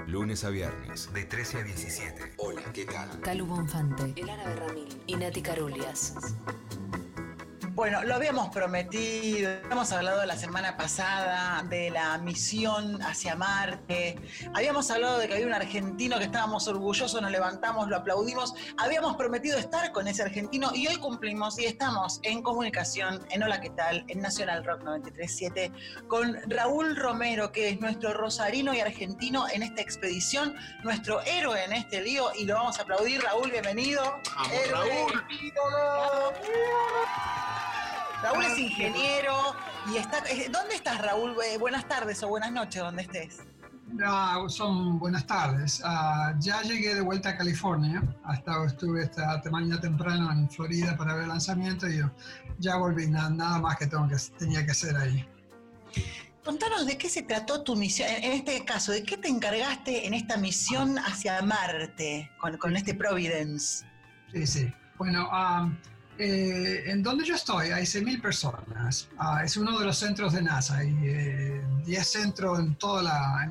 Lunes a viernes, de 13 a 17. Hola, ¿qué tal? Calu Bonfante, Elana Berramil y Nati Carulias. Bueno, lo habíamos prometido, habíamos hablado la semana pasada de la misión hacia Marte, habíamos hablado de que había un argentino que estábamos orgullosos, nos levantamos, lo aplaudimos, habíamos prometido estar con ese argentino y hoy cumplimos y estamos en comunicación, en Hola, ¿qué tal? En Nacional Rock 93.7 con Raúl Romero, que es nuestro rosarino y argentino en esta expedición, nuestro héroe en este lío, y lo vamos a aplaudir. Raúl, bienvenido. ¡Vamos, Raúl! ídolo! Raúl es ingeniero y está... ¿Dónde estás, Raúl? Buenas tardes o buenas noches, donde estés. Son buenas tardes. Ya llegué de vuelta a California. Estuve esta mañana temprano en Florida para ver el lanzamiento y yo ya volví. Nada más que tenía que hacer ahí. Contanos de qué se trató tu misión, en este caso, ¿de qué te encargaste en esta misión hacia Marte con este Providence? Sí. Bueno, en donde yo estoy hay 6.000 personas. Es uno de los centros de NASA. Hay 10 centros en toda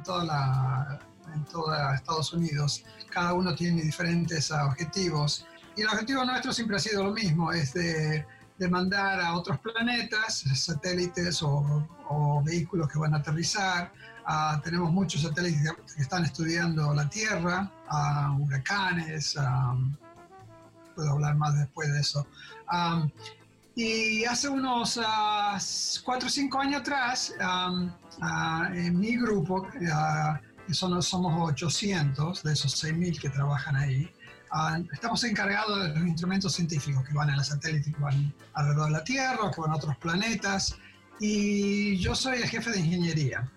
Estados Unidos. Cada uno tiene diferentes objetivos. Y el objetivo nuestro siempre ha sido lo mismo, es de mandar a otros planetas, satélites o vehículos que van a aterrizar. Tenemos muchos satélites que están estudiando la Tierra, huracanes, puedo hablar más después de eso. Y hace unos 4 o 5 años atrás, en mi grupo, que somos 800 de esos 6.000 que trabajan ahí, estamos encargados de los instrumentos científicos que van a los satélites, que van alrededor de la Tierra, que van a otros planetas, y yo soy el jefe de ingeniería.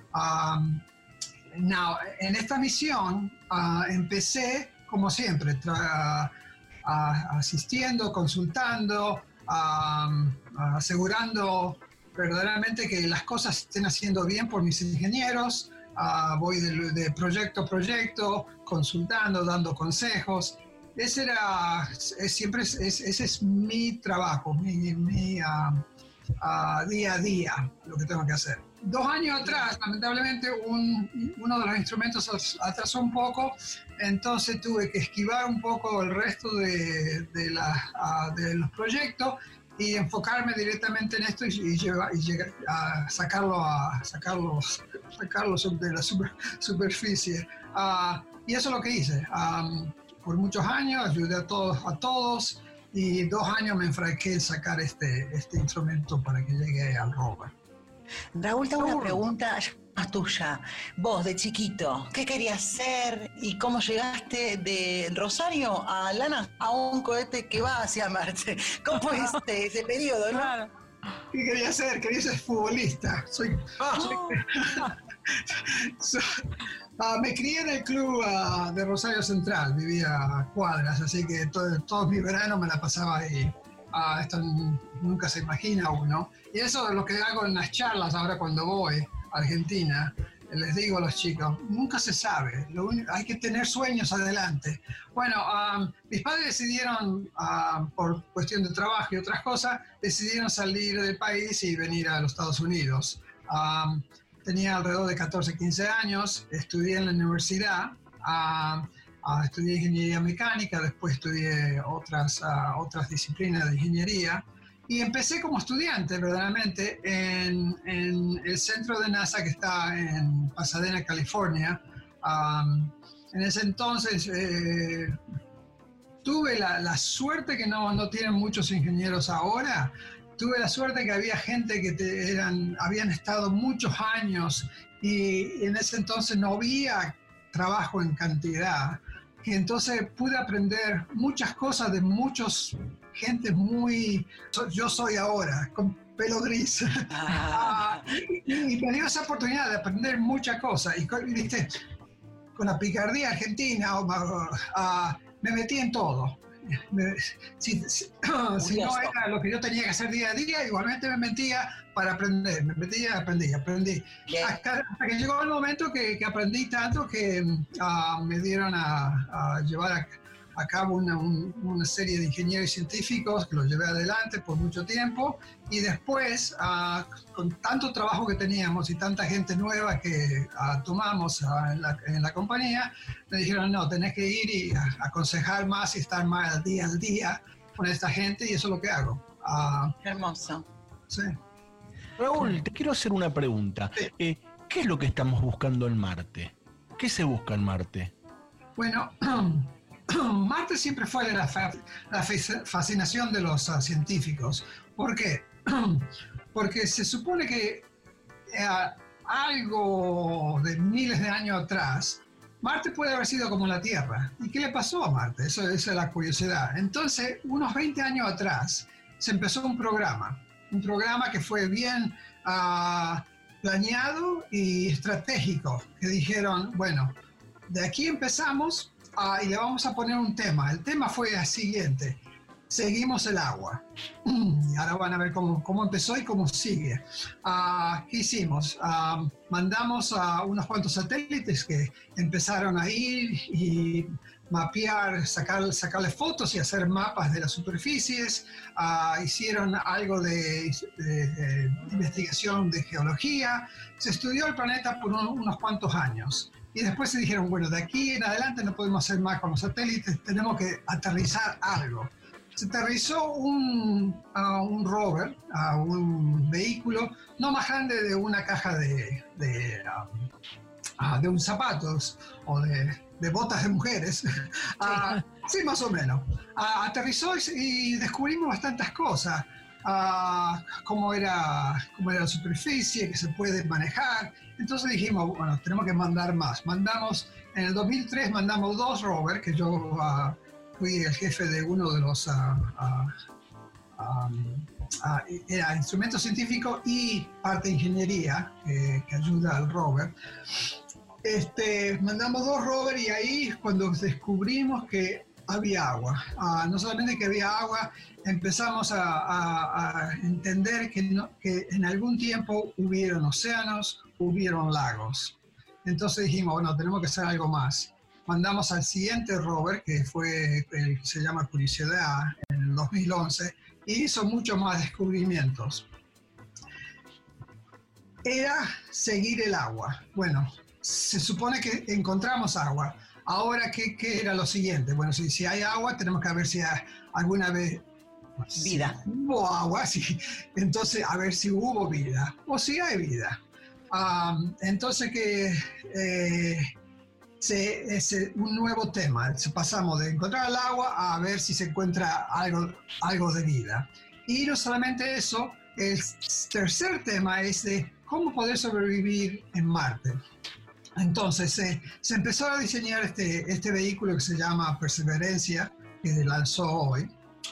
En esta misión empecé, como siempre, asistiendo, consultando, asegurando verdaderamente que las cosas estén haciendo bien por mis ingenieros. Voy de proyecto a proyecto, consultando, dando consejos. Ese es mi trabajo, mi día a día, lo que tengo que hacer. 2 años atrás, lamentablemente, uno de los instrumentos atrasó un poco, entonces tuve que esquivar un poco el resto de los proyectos y enfocarme directamente en esto y llegar a sacarlo de la superficie. Y eso es lo que hice. Por muchos años ayudé a todos y 2 años me enfrasqué en sacar este instrumento para que llegue al rover. Raúl, te hago una pregunta más tuya. Vos, de chiquito, ¿qué querías ser y cómo llegaste de Rosario a Lana a un cohete que va hacia Marte? ¿Cómo fue ese periodo, no? Claro. ¿Qué quería ser? Quería ser futbolista. Me crié en el club de Rosario Central, vivía a cuadras, así que todo mi verano me la pasaba ahí. Esto nunca se imagina uno. Y eso es lo que hago en las charlas ahora cuando voy a Argentina. Les digo a los chicos, nunca se sabe, hay que tener sueños adelante. Bueno, mis padres decidieron, por cuestión de trabajo y otras cosas, decidieron salir del país y venir a los Estados Unidos. Tenía alrededor de 14, 15 años, estudié en la universidad, estudié ingeniería mecánica, después estudié otras disciplinas de ingeniería y empecé como estudiante verdaderamente en el centro de NASA que está en Pasadena, California. En ese entonces tuve la suerte que no tienen muchos ingenieros ahora. Tuve la suerte que había gente que habían estado muchos años y en ese entonces no había trabajo en cantidad. Y entonces pude aprender muchas cosas de muchos gente yo soy ahora, con pelo gris. Y me dio esa oportunidad de aprender muchas cosas. Y viste, con la picardía argentina me metí en todo. Si no era lo que yo tenía que hacer día a día, igualmente me metía para aprender, aprendí. Hasta que llegó el momento que aprendí tanto que me dieron a llevar a cabo una serie de ingenieros científicos que lo llevé adelante por mucho tiempo, y después, con tanto trabajo que teníamos y tanta gente nueva que tomamos en la compañía, me dijeron, no, tenés que ir y aconsejar más y estar más al día con esta gente, y eso es lo que hago. Qué hermoso. Sí. Raúl, te quiero hacer una pregunta. Sí. ¿Qué es lo que estamos buscando en Marte? ¿Qué se busca en Marte? Bueno, Marte siempre fue la fascinación de los científicos. ¿Por qué? Porque se supone que algo de miles de años atrás, Marte puede haber sido como la Tierra. ¿Y qué le pasó a Marte? Esa es la curiosidad. Entonces, unos 20 años atrás, se empezó un programa que fue bien planeado y estratégico, que dijeron, bueno, de aquí empezamos y le vamos a poner un tema. El tema fue el siguiente: seguimos el agua. Y ahora van a ver cómo empezó y cómo sigue. ¿Qué hicimos? Mandamos a unos cuantos satélites que empezaron a ir y mapear, sacarle fotos y hacer mapas de las superficies. Hicieron algo de investigación de geología. Se estudió el planeta por unos cuantos años. Y después se dijeron, bueno, de aquí en adelante no podemos hacer más con los satélites, tenemos que aterrizar algo. Se aterrizó un rover, un vehículo no más grande de una caja de un zapatos o de botas de mujeres. Sí, más o menos. Aterrizó y descubrimos bastantes cosas. Cómo era la superficie, que se puede manejar. Entonces dijimos, bueno, tenemos que mandar más. En el 2003 mandamos 2 rovers, que yo fui el jefe de uno de los era instrumento científico y parte de ingeniería que ayuda al rover. Mandamos 2 rovers y ahí cuando descubrimos que había agua. No solamente que había agua, empezamos a entender que en algún tiempo hubieron océanos, hubieron lagos. Entonces dijimos, bueno, tenemos que hacer algo más. Mandamos al siguiente rover, que fue el que se llama Curiosidad, en el 2011, y hizo muchos más descubrimientos. Era seguir el agua. Bueno, se supone que encontramos agua. Ahora, ¿qué era lo siguiente? Bueno, si hay agua, tenemos que ver si alguna vez vida. Si hubo agua, sí. Entonces, a ver si hubo vida o si hay vida. Entonces, es un nuevo tema. Pasamos de encontrar el agua a ver si se encuentra algo de vida. Y no solamente eso, el tercer tema es de cómo poder sobrevivir en Marte. Entonces, se empezó a diseñar este vehículo que se llama Perseverancia, que lanzó hoy.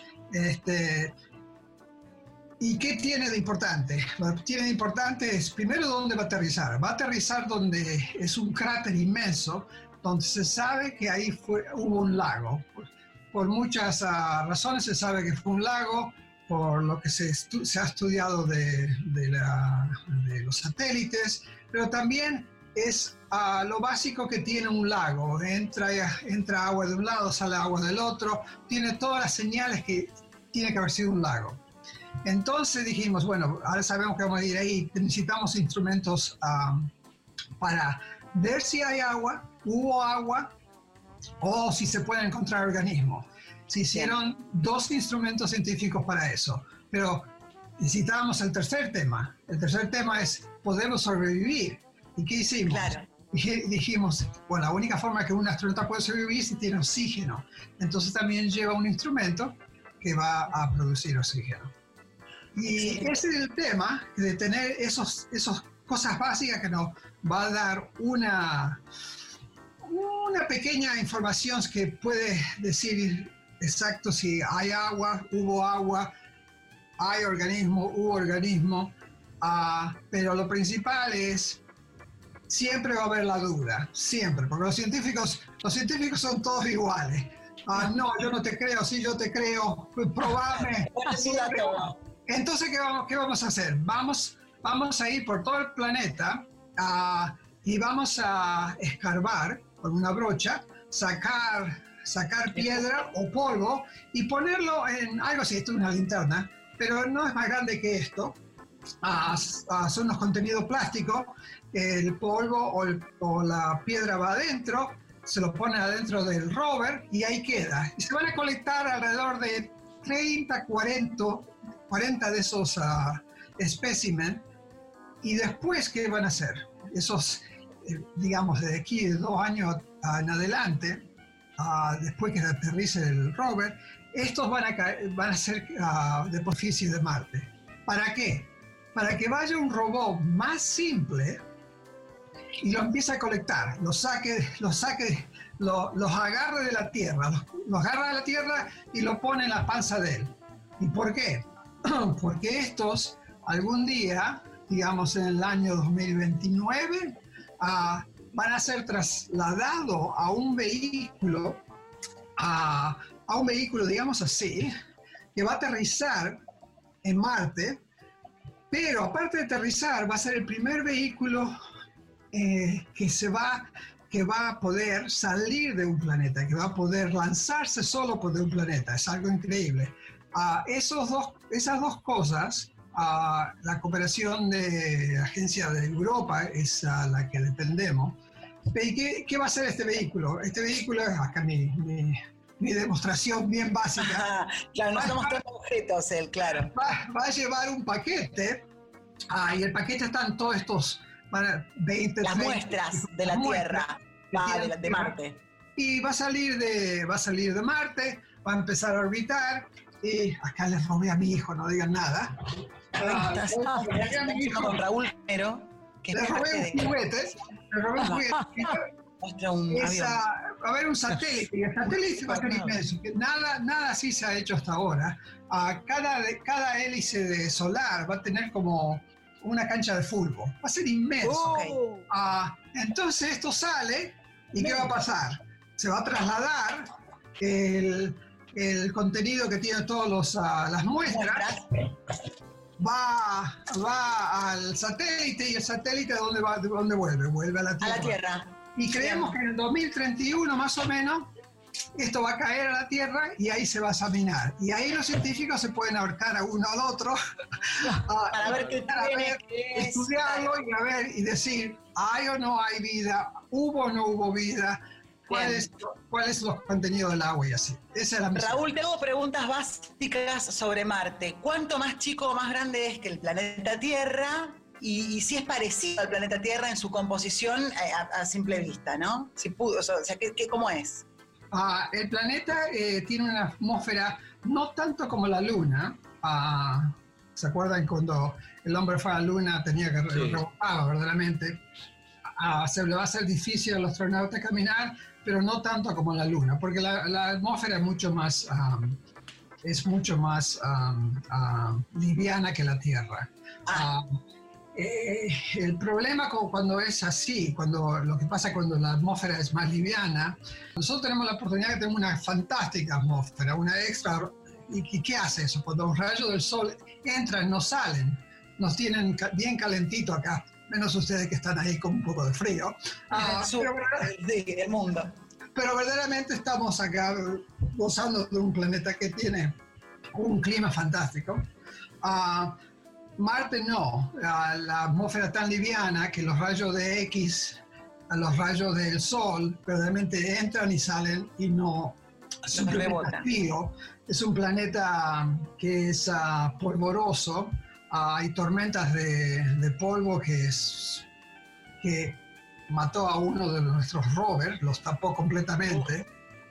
¿Y qué tiene de importante? Lo que tiene de importante es, primero, dónde va a aterrizar. Va a aterrizar donde es un cráter inmenso, donde se sabe que ahí hubo un lago. Por muchas razones se sabe que fue un lago, por lo que se ha estudiado de los satélites, pero también es lo básico que tiene un lago. Entra agua de un lado, sale agua del otro, tiene todas las señales que tiene que haber sido un lago. Entonces dijimos, bueno, ahora sabemos que vamos a ir ahí, necesitamos instrumentos para ver si hay agua, hubo agua, o si se pueden encontrar organismos. Se hicieron 2 instrumentos científicos para eso, pero necesitábamos el tercer tema. El tercer tema es, ¿podemos sobrevivir? ¿Y qué hicimos? Claro. Dijimos, bueno, la única forma que un astronauta puede sobrevivir es si tiene oxígeno. Entonces también lleva un instrumento que va a producir oxígeno. Y ese es el tema, de tener esas cosas básicas que nos va a dar una pequeña información que puede decir exacto si hay agua, hubo agua, hay organismo, hubo organismo. Pero lo principal es, siempre va a haber la duda, siempre, porque los científicos son todos iguales. No, yo no te creo, sí, yo te creo, probame. Entonces, ¿qué vamos a hacer? Vamos a ir por todo el planeta y vamos a escarbar con una brocha, sacar sacar piedra o polvo y ponerlo en algo así, esto es una linterna, pero no es más grande que esto. Son unos contenidos plásticos, el polvo o la piedra va adentro, se lo pone adentro del rover y ahí queda. Y se van a colectar alrededor de 30, 40 de esos espécimen. Y después, ¿qué van a hacer? Esos, digamos, de aquí de 2 años en adelante, después que aterrice el rover, estos van a ser de superficie de Marte. ¿Para qué? Para que vaya un robot más simple y lo empiece a colectar, los agarre de la Tierra, los agarra de la Tierra y lo pone en la panza de él. ¿Y por qué? Porque estos algún día, digamos en el año 2029, van a ser trasladados a un vehículo, digamos así, que va a aterrizar en Marte, pero aparte de aterrizar, va a ser el primer vehículo que va a poder salir de un planeta, que va a poder lanzarse solo por de un planeta. Es algo increíble. Esas dos cosas, la cooperación de la agencia de Europa es a la que dependemos. ¿Qué va a hacer este vehículo? Este vehículo es acá mi demostración bien básica. Claro, no estamos mostrando objetos, claro. Va a llevar un paquete, y el paquete están todos estos 20, las 30, muestras de la Tierra, de Marte. Y va a salir de Marte, va a empezar a orbitar, y acá les robé a mi hijo, no digan nada. Con Raúl Romero, que le robé un juguete. Va a haber un satélite, y el satélite va a ser inmenso. Nada así se ha hecho hasta ahora. Cada hélice de solar va a tener como una cancha de fútbol. Va a ser inmenso. Entonces esto sale, ¿y qué va a pasar? Se va a trasladar el contenido que tiene todas las muestras. Va al satélite, y el satélite ¿de dónde vuelve? Vuelve a la Tierra. A la Tierra. Y creemos que en el 2031 más o menos esto va a caer a la Tierra y ahí se va a examinar. Y ahí los científicos se pueden ahorcar a uno al otro para ver qué tiene, estudiarlo y decir, ¿hay o no hay vida? ¿Hubo o no hubo vida? ¿Cuáles son los contenidos del agua y así? Esa es la misión. Raúl, tengo preguntas básicas sobre Marte. ¿Cuánto más chico o más grande es que el planeta Tierra? Y si es parecido al planeta Tierra en su composición a simple vista, ¿no? Si pudo, o sea, ¿cómo es? El planeta tiene una atmósfera no tanto como la Luna. ¿Se acuerdan cuando el hombre fue a la Luna? Tenía que rebotar verdaderamente. Se le va a hacer difícil al astronauta caminar, pero no tanto como la Luna, porque la atmósfera es mucho más liviana que la Tierra. El problema cuando es así, lo que pasa cuando la atmósfera es más liviana, nosotros tenemos la oportunidad de tener una fantástica atmósfera, una extra. ¿Y qué hace eso? Cuando los rayos del sol entran, no salen, nos tienen bien calentito acá, menos ustedes que están ahí con un poco de frío. Del mundo. Pero verdaderamente estamos acá gozando de un planeta que tiene un clima fantástico. Marte no, la atmósfera tan liviana que los rayos de X, los rayos del Sol, verdaderamente entran y salen y no rebotan. Es un planeta que es polvoroso, hay tormentas de polvo que mató a uno de nuestros rovers, los tapó completamente.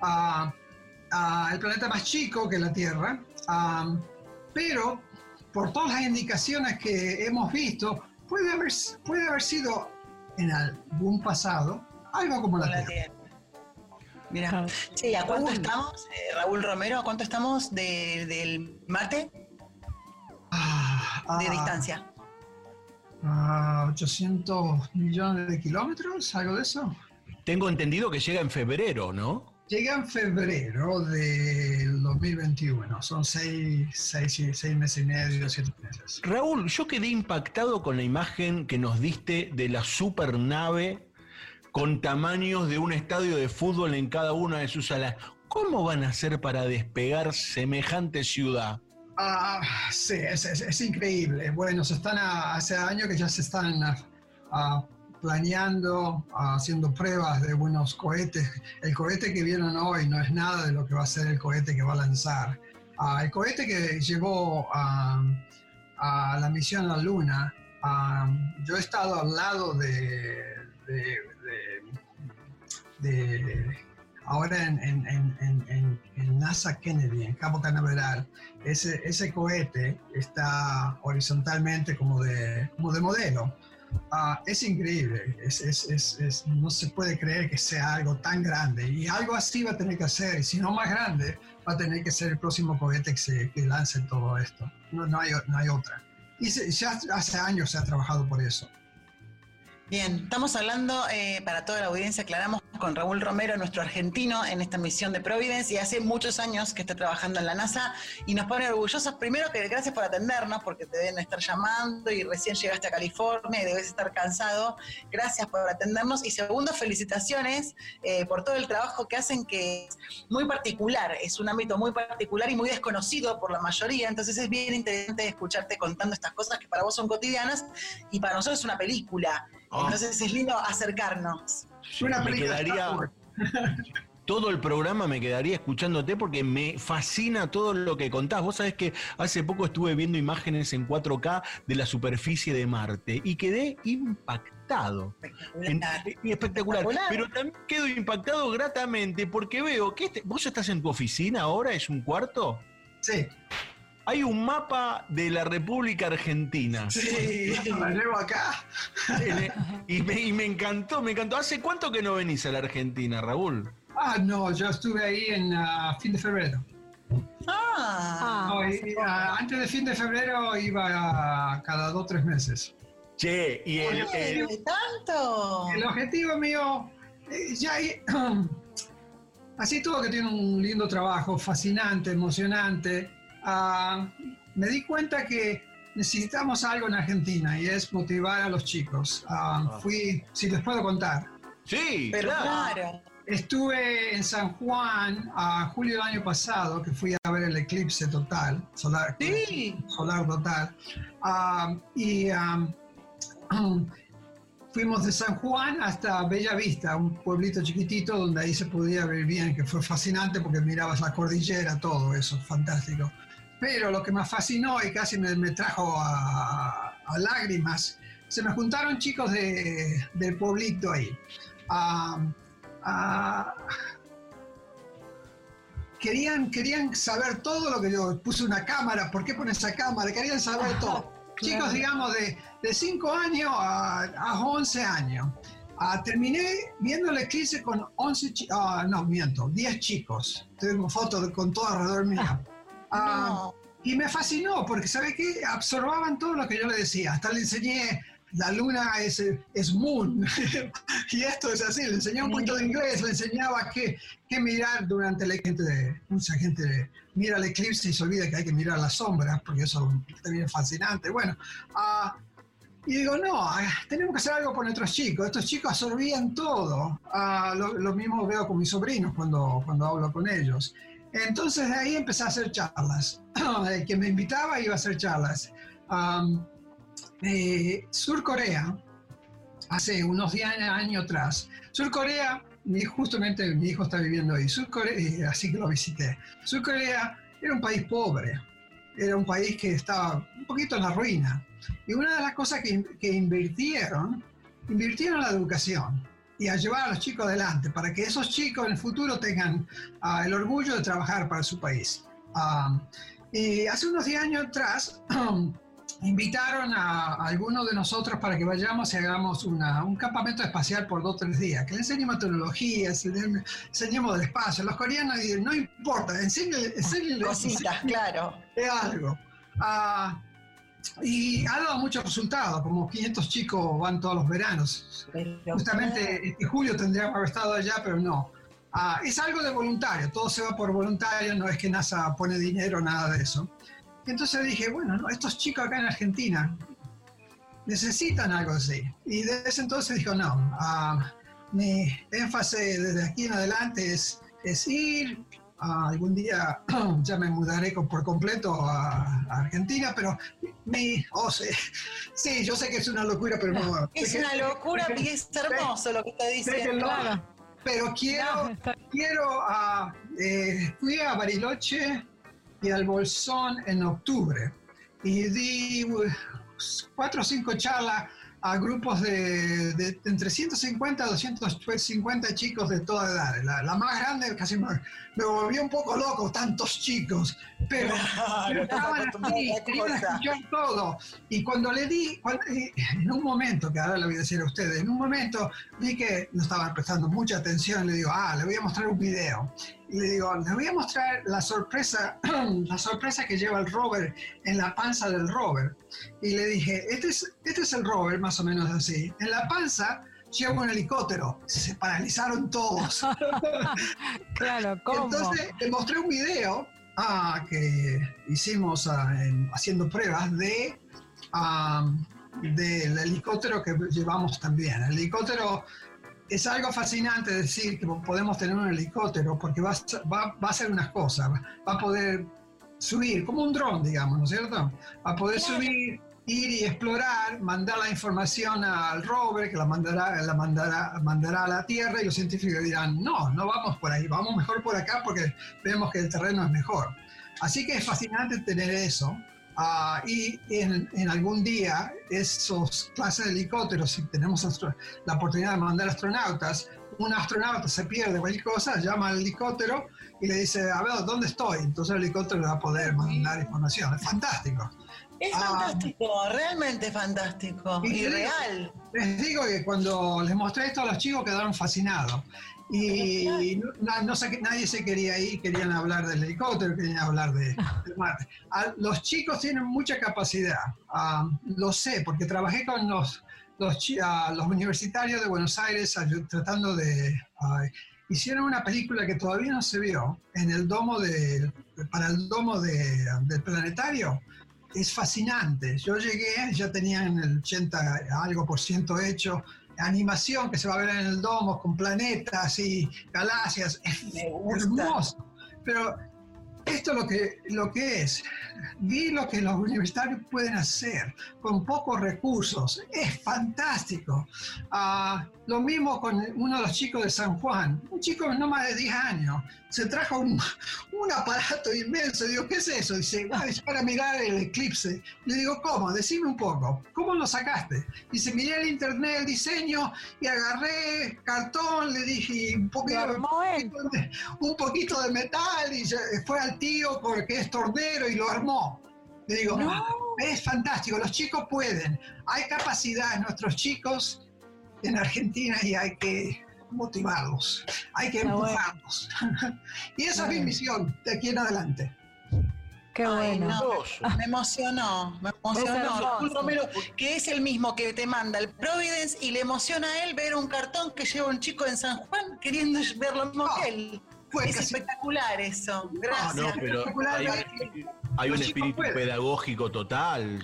El planeta más chico que la Tierra, pero por todas las indicaciones que hemos visto, puede haber sido en algún pasado algo como la Tierra. Mira, sí, ¿a cuánto estamos, Raúl Romero? ¿A cuánto estamos del Marte? De distancia. 800 millones de kilómetros, algo de eso. Tengo entendido que llega en febrero, ¿no? Llega en febrero del 2021, son 6 meses y medio, 7 meses. Raúl, yo quedé impactado con la imagen que nos diste de la supernave con tamaños de un estadio de fútbol en cada una de sus alas. ¿Cómo van a hacer para despegar semejante ciudad? Sí, es increíble. Bueno, hace años que ya se están planeando, haciendo pruebas de buenos cohetes. El cohete que vieron hoy no es nada de lo que va a ser el cohete que va a lanzar. El cohete que llevó a la misión a la Luna, yo he estado al lado ahora en NASA Kennedy, en Cabo Canaveral. Ese cohete está horizontalmente como de modelo. Es increíble, no se puede creer que sea algo tan grande, y algo así va a tener que hacer, y si no más grande, va a tener que ser el próximo cohete que lance todo esto. No hay otra. Y ya hace años se ha trabajado por eso. Bien, estamos hablando, para toda la audiencia, aclaramos, con Raúl Romero, nuestro argentino, en esta misión de Providence, y hace muchos años que está trabajando en la NASA, y nos pone orgullosos. Primero, que gracias por atendernos, porque te deben estar llamando y recién llegaste a California y debes estar cansado. Gracias por atendernos. Y segundo, felicitaciones por todo el trabajo que hacen, que es muy particular, es un ámbito muy particular y muy desconocido por la mayoría. Entonces es bien interesante escucharte contando estas cosas que para vos son cotidianas y para nosotros es una película. Entonces es lindo acercarnos. Me quedaría todo el programa, me quedaría escuchándote porque me fascina todo lo que contás. Vos sabés que hace poco estuve viendo imágenes en 4K de la superficie de Marte y quedé impactado. Espectacular. Pero también quedo impactado gratamente porque veo que vos estás en tu oficina ahora, ¿es un cuarto? Sí. Hay un mapa de la República Argentina. Sí, lo llevo acá. Y me encantó. ¿Hace cuánto que no venís a la Argentina, Raúl? No, yo estuve ahí en fin de febrero. Antes de fin de febrero iba cada 2 o 3 meses. Che, y ¿tanto? El objetivo mío, así todo que tiene un lindo trabajo, fascinante, emocionante. Me di cuenta que necesitamos algo en Argentina y es motivar a los chicos. Si les puedo contar. Sí, pero claro. Estuve en San Juan a julio del año pasado, que fui a ver el eclipse total, solar total. Fuimos de San Juan hasta Bella Vista, un pueblito chiquitito donde ahí se podía ver bien, que fue fascinante porque mirabas la cordillera, todo eso, fantástico. Pero lo que me fascinó y casi me trajo a lágrimas, se me juntaron chicos del pueblito ahí. Querían saber todo lo que yo puse una cámara, ¿por qué pones esa cámara? Querían saber todo. Chicos, digamos, de 5 años a 11 años. Terminé viendo el eclipse con 10 chicos. Tengo fotos con todo alrededor mío. Y me fascinó porque, ¿sabe qué? Absorbaban todo lo que yo le decía. Hasta le enseñé, la luna es moon. Y esto es así. Le enseñé un poquito de inglés, le enseñaba qué mirar durante el eclipse. Mucha gente mira el eclipse y se olvida que hay que mirar las sombras, porque eso también es fascinante. Bueno, y digo, no, tenemos que hacer algo por nuestros chicos. Estos chicos absorbían todo. Lo mismo veo con mis sobrinos cuando hablo con ellos. Entonces de ahí empecé a hacer charlas. El que me invitaba iba a hacer charlas. Sur Corea, hace unos 10 años atrás. Sur Corea, justamente mi hijo está viviendo ahí. Sur Corea, así que lo visité. Sur Corea era un país pobre. Era un país que estaba un poquito en la ruina. Y una de las cosas que invirtieron en la educación y a llevar a los chicos adelante, para que esos chicos en el futuro tengan el orgullo de trabajar para su país. Y hace unos 10 años atrás invitaron a algunos de nosotros para que vayamos y hagamos un campamento espacial por 2 o 3 días, que le enseñemos tecnología, enseñemos del espacio. Los coreanos dicen, no importa, enséñenle cositas, claro. Es algo. Y ha dado muchos resultados, como 500 chicos van todos los veranos. Justamente en julio tendríamos que haber estado allá, pero no. Es algo de voluntario, todo se va por voluntario, no es que NASA pone dinero, nada de eso. Y entonces dije, bueno, no, estos chicos acá en Argentina necesitan algo así. Y desde ese entonces dijo, no, mi énfasis desde aquí en adelante es ir, algún día ya me mudaré por completo a Argentina, pero sí, yo sé que es una locura, pero no. Es una locura y es hermoso lo que está diciendo. Claro. Pero fui a Bariloche y al Bolsón en octubre y di 4 o 5 charlas a grupos de entre 150 a 250 chicos de toda edad. La más grande casi me volvió un poco loco, tantos chicos, pero estaban aquí, querían escuchar todo. Y cuando le di, en un momento, que ahora le voy a decir a ustedes, en un momento vi que no estaban prestando mucha atención, le digo, le voy a mostrar un video. Y le digo, les voy a mostrar la sorpresa que lleva el rover en la panza del rover. Y le dije, este es el rover, más o menos así. En la panza lleva un helicóptero. Se paralizaron todos. Claro, ¿cómo? Entonces le mostré un video que hicimos haciendo pruebas del helicóptero que llevamos también. El helicóptero es algo fascinante decir que podemos tener un helicóptero porque va a hacer unas cosas. Va a poder subir, como un dron, digamos, ¿no es cierto? Va a poder subir, ir y explorar, mandar la información al rover que la mandará a la Tierra y los científicos dirán, no vamos por ahí, vamos mejor por acá porque vemos que el terreno es mejor. Así que es fascinante tener eso. Y en algún día esos clases de helicópteros, si tenemos la oportunidad de mandar astronautas, un astronauta se pierde cualquier cosa, llama al helicóptero y le dice, a ver, ¿dónde estoy? Entonces el helicóptero le va a poder mandar información. Es fantástico. Es fantástico, realmente fantástico y real. Les digo que cuando les mostré esto a los chicos quedaron fascinados. Y nadie se quería ir, querían hablar del helicóptero, querían hablar de Marte. Los chicos tienen mucha capacidad, lo sé, porque trabajé con los universitarios de Buenos Aires tratando de... hicieron una película que todavía no se vio en el domo para el domo del planetario. Es fascinante. Yo llegué, ya tenían el 80% hecho, animación que se va a ver en el domo con planetas y galaxias. Es hermoso. Pero esto es lo que es. Vi lo que los universitarios pueden hacer con pocos recursos. Es fantástico. Lo mismo con uno de los chicos de San Juan. Un chico no más de 10 años. Se trajo un aparato inmenso. Digo, ¿qué es eso? Dice, es para mirar el eclipse. Le digo, ¿cómo? Decime un poco. ¿Cómo lo sacaste? Dice, miré en internet el diseño y agarré cartón, le dije un poquito de metal y fue al tío porque es tornero y lo armó. Le digo, es fantástico, los chicos pueden. Hay capacidad en nuestros chicos en Argentina y hay que motivarlos, hay que empujarlos. Y esa es mi misión de aquí en adelante. Qué bueno. Me emocionó. Un Romero que es el mismo que te manda el Providence y le emociona a él ver un cartón que lleva un chico en San Juan queriendo ver lo mismo que él. Es espectacular eso. Gracias. No, pero hay un espíritu pedagógico total.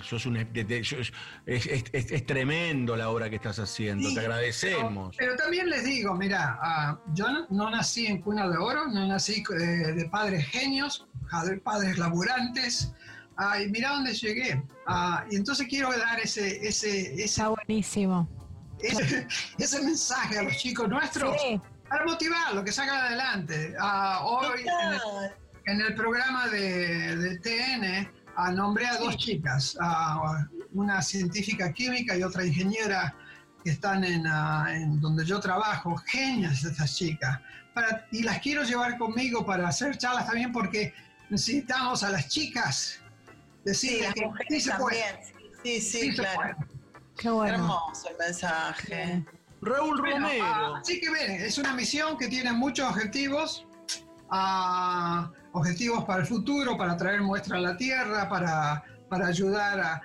Es tremendo la obra que estás haciendo. Te agradecemos. Pero también les digo, mira, yo no nací en cuna de oro, no nací de padres genios, de padres laburantes. Y mira dónde llegué. Y entonces quiero dar ese Está buenísimo. Ese mensaje a los chicos nuestros. Sí. Para motivarlo, que salgan adelante. Hoy en el programa de TN nombré a 2 chicas, una científica química y otra ingeniera que están en donde yo trabajo, genias estas chicas. Y las quiero llevar conmigo para hacer charlas también porque necesitamos a las chicas decirles que sí se puede. Sí, claro. Qué bueno. Hermoso el mensaje. Raúl Romero. Así que ven, es una misión que tiene muchos objetivos. Objetivos para el futuro, para traer muestra a la Tierra, para ayudar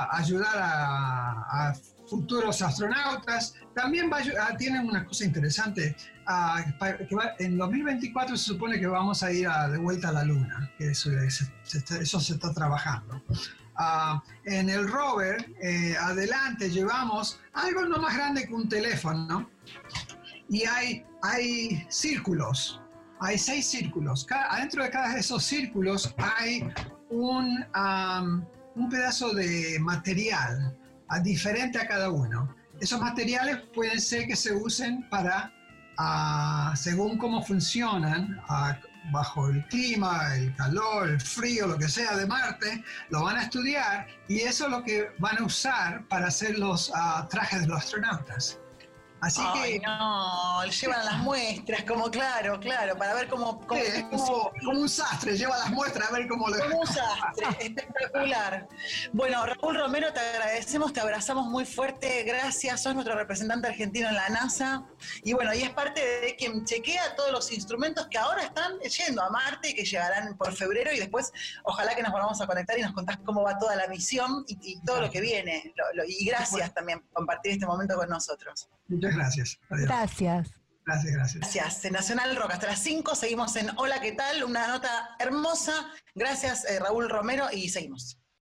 a futuros astronautas. También tienen una cosa interesante. En 2024 se supone que vamos a ir de vuelta a la Luna, que eso se está trabajando. En el rover, adelante llevamos algo no más grande que un teléfono, y hay círculos hay 6 círculos. Adentro de cada de esos círculos hay un pedazo de material diferente a cada uno. Esos materiales pueden ser que se usen para, según cómo funcionan, bajo el clima, el calor, el frío, lo que sea de Marte, lo van a estudiar y eso es lo que van a usar para hacer los trajes de los astronautas. Así Ay, que no, llevan las muestras, claro, para ver cómo es como un sastre, lleva las muestras a ver cómo le... Como un sastre, espectacular. Bueno, Raúl Romero, te agradecemos, te abrazamos muy fuerte, gracias, sos nuestro representante argentino en la NASA, y bueno, y es parte de quien chequea todos los instrumentos que ahora están yendo a Marte y que llegarán por febrero, y después ojalá que nos volvamos a conectar y nos contás cómo va toda la misión y todo lo que viene, y gracias también por compartir este momento con nosotros. Muchas gracias. Adiós. Gracias. Gracias. Gracias. En Nacional Rock hasta las 5 seguimos en Hola, ¿qué tal? Una nota hermosa. Gracias, Raúl Romero, y seguimos.